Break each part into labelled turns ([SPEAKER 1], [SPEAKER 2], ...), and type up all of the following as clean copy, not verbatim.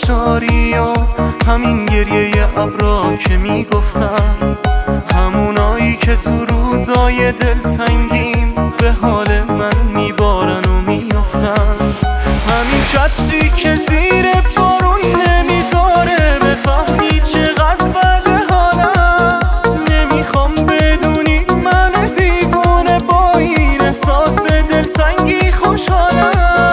[SPEAKER 1] داری و همین گریه ابرا که میگفتن، همونایی که تو روزای دلتنگیم به حال من میبارن و میافتن، همین چتری که زیر بارون نمیذاره بفهمی چقدر بده حالم. نمیخوام بدونی من دیوونه با این احساس دلتنگی خوشحالم.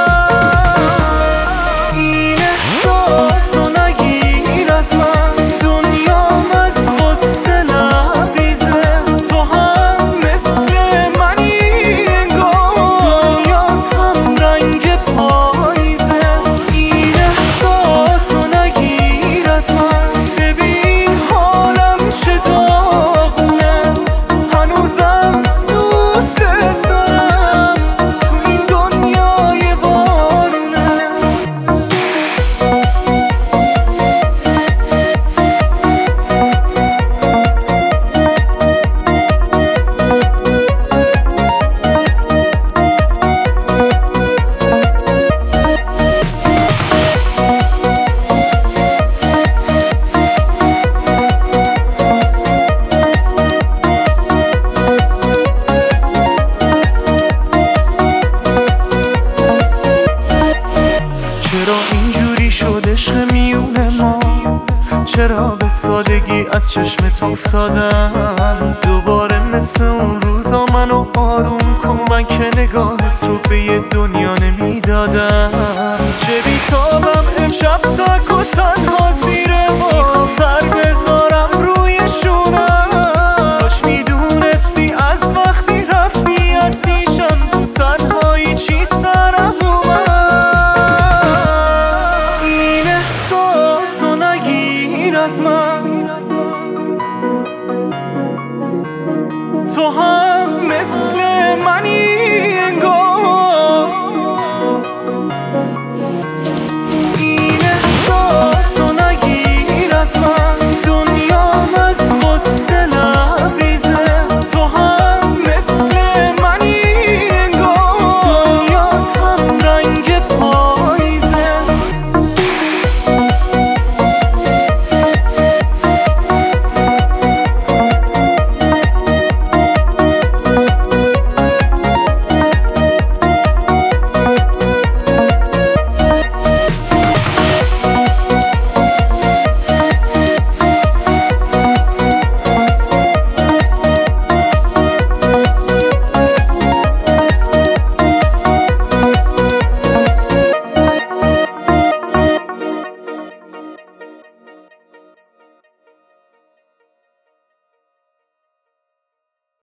[SPEAKER 1] این احساس رو نگیر از من، دنیام از غصه لبریزه. تو هم مثل منی انگار، دنیات هم رنگ پاییزه. این احساس رو نگیر از من، ببین حالم چه داغونه. هنوزم دوستت دارم تو این دنیای بارونه. چرا اینجوری شد عشق میون ما؟ چرا به سادگی از چشمت افتادم؟ دوباره مثل اون روزا منو آروم کن، من که نگاهت رو به یه دنیا